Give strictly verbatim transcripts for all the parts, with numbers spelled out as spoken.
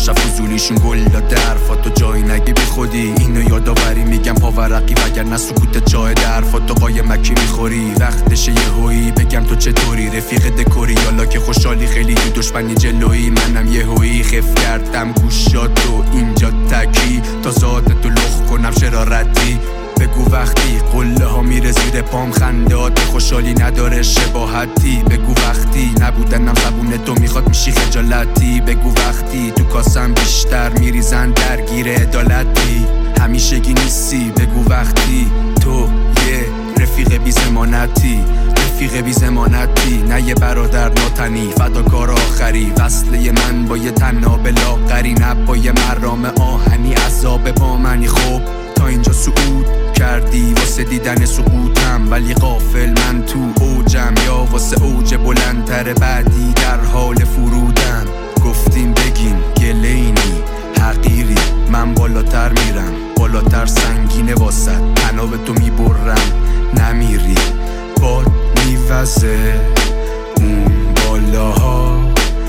شب فضولیشون گل داده حرفاتو جایی نگی بی خودی. اینو یادآوری میگم پاورقی وگرنه سکوت جای حرفاتو قایمکی میخوری. وقتشه یه هویی بگم تو چطوری رفیق دکوری، یالا که خوشحالی خیلی تو دشمنی جلویی. منم یه هویی خف کردم گوشاتو اینجا تکی تا ذاتتو لخ کنم شرارتی. بگو وقتی قله ها میره زیر پام خندات خوشحالی نداره شباهتی. بگو وقتی نبودنم زبون تو میخواد میشی خجالتی. بگو وقتی تو کاسم بیشتر میریزن درگیر عدالتی همیشگی نیستی. بگو وقتی تو یه رفیق بی زمانتی رفیق بی زمانتی نه یه برادر ناتنی فداکار آخری. وصله من با یه تناب لاغری نه با یه مرام آهنی عذاب با منی. خب تا اینجا صعود کردی واسه دیدن سقوطم ولی غافل من تو اوجم یا واسه اوج بلندتر بعدی در حال فرودم. گفتیم بگین گلینی حقیری من بالاتر میرم بالاتر سنگینه واسه تناب تو میبرم نمیری. باد میوزه اون بالاها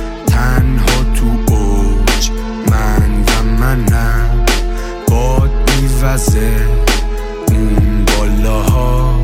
تنها تو اوج من و منم. باد میوزه اون بالاها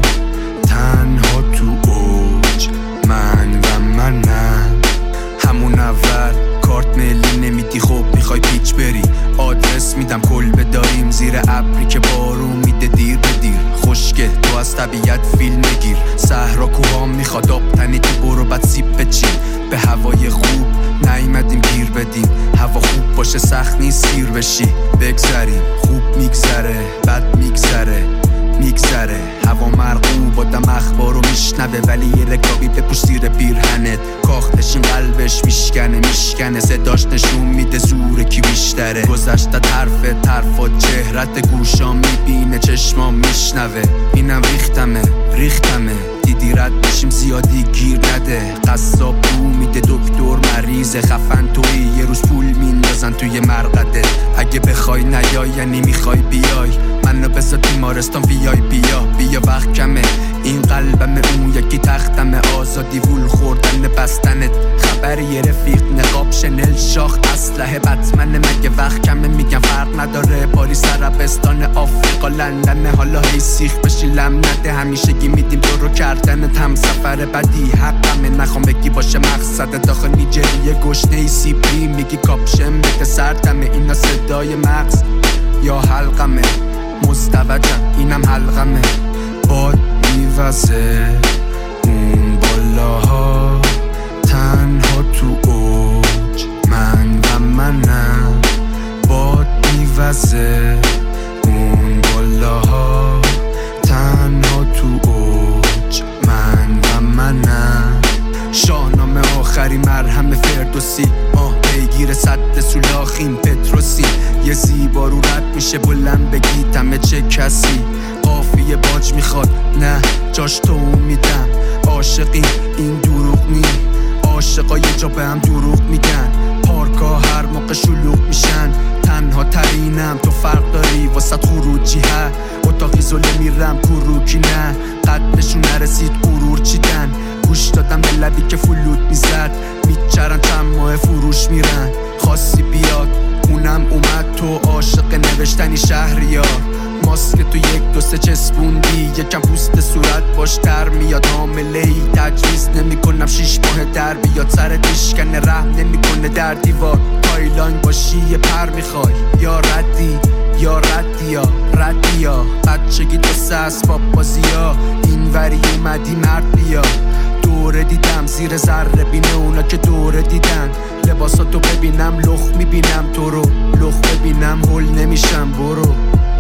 تنها تو اوج من و منم. همون اول کارت ملی نمیدی خب میخوای پیچ بری. آدرس میدم کلبه داریم زیر ابری که بارون میده دیر به دیر. خوشگه تو از طبیعت فیلم بگیر. صحرا کوهام میخواد آب تنی تو برو بعد سیب بچین. به هوای خوب نیومدیم گیر بدیم. هوا خوب باشه سخت نیست سیر بشی. بگذریم خوب میگذره بد میگذره میگذره. هوا مرغوب آدم اخبارو میشنوه ولی یه رکابی بپوش زیر پیرهنت. کاختش این قلبش میشکنه میشکنه صداش نشون میده زور کی بیشتره. گذشته حرف طرفات چهرت گوشا میبینه چشمام میشنوه. اینم ریختمه ریختمه دیدی رد بشیم زیادی گیر نده. قصاب بو میده دکتر مریض خفن توی یه روز پول میندازن توی مرقدت. اگه بخوای نیای یعنی میخوای بیای منو بذار بیمارستان بیای بیا بیا وقت کمه این قلبمه اون یکی تختمه. آزادی وول خوردن بستنت خبری یه رفیق نقاب شنل شاخ اسلحه بتمنه. مگه وقت کمه میگم فرق نداره پاریس عربستان آفریقا لندن. حالا هی سیخ بشی لم نده همیشگی میدیم تو رو کردنت هم سفر بدی حقمه. نخوام بگی باشه مقصد داخل نیجریه گشنه ای سیبری میگی کاپشن بده سردمه. اینا صدای مغز یا حلقمه مستوجم اینم حلقمه. باد میوزه اون بالاها تنها تو اوج من و منم. باد میوزه اون بالاها تنها تو اوج من و منم. شاهنامه آخری مرهم فردوسی آه پیگیر صد سولاخیم پتروسی. یه زیبا رو رد میشه بلند بگیتمه چه کسی. قافیه باج میخواد نه جاش تو میدم. عاشقی این دروغ نی عاشقا یه جا به هم دروغ میگن. پارکا هر موقع شلوغ میشن تنها ترینم تو فرق داری واسط خروجی ها. اتاقی زله میرم کروکی نه قدشون نرسید غرور چیدن. گوش دادم به لبی که فلوت میزد میچرن چند ماه فروش میرن. خواستی بیاد اونم اومد تو عاشق نوشتنی شهریار. ماسک تو یک دو سه چسبوندی یکم پوست صورت باش در میاد. حامله ای تجویز نمی کنم شیش ماه در بیاد. سر دیشکنه رحم نمی کنه در دیوار. تایلان باشی یه پر میخوای یا ردی یا ردی یا ردی یا بچگی تو سه اسباب بازی ها. این وری اومدی مرد بیا. دوره دیدم زیر ذره بینه اونا که دوره دیدن. لباساتو ببینم لخ میبینم تو رو لخ ببینم هول نمیشم برو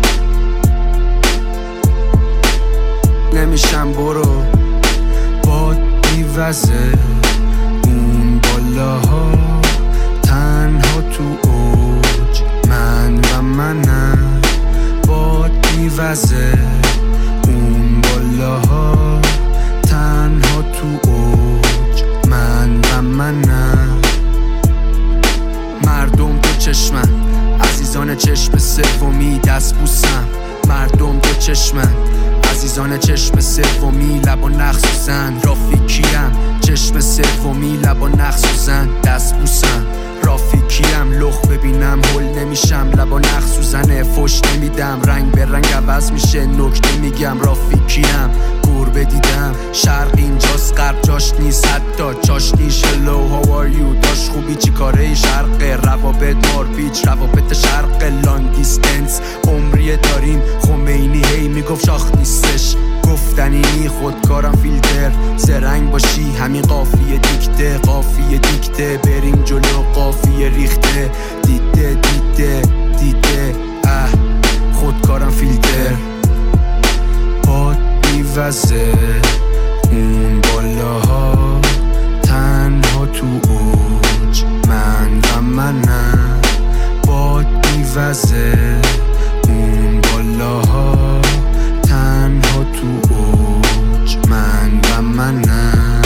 نمیشم برو. باد میوزه اون بالاها تنها تو اوج من و منم. باد میوزه اون بالاها تنها تو اوج من و منم. مردم تو چشمن عزیزان چشم سومی دست بوسم. مردم تو چشمن عزیزان چشم سومی لب و نخسوزن. رافیکیم چشم سومی لب و نخسوزن دست بوسم. رافیکیم لخ ببینم هل نمیشم لبا نخ سوزنه فش نمیدم رنگ به رنگ عوض میشه نکته میگم رافیکیم گربه دیدم شرق اینجاست غرب جاش نیست حتی چاش نیست hello how are you داش خوبی چی کاره شرق روابط مارپیچ روابط شرق لانگ دیستنس عمریه داریم خمینی هی میگفت شاخ نیستش گفتنی نی خودکارم فیلتر زرنگ باشی همین قافیه دیکته قافیه دیکته بریم جلو قافیه ریخته دیده دیده دیده اه خودکارم فیلتر باد میوزه اون بالاها تنها تو اوج من و منم باد میوزه اون بالاها تنها تو اوج من و منم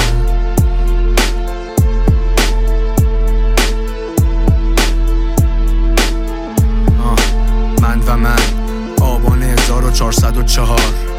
من و من آبان هزار و چهارصد و چهار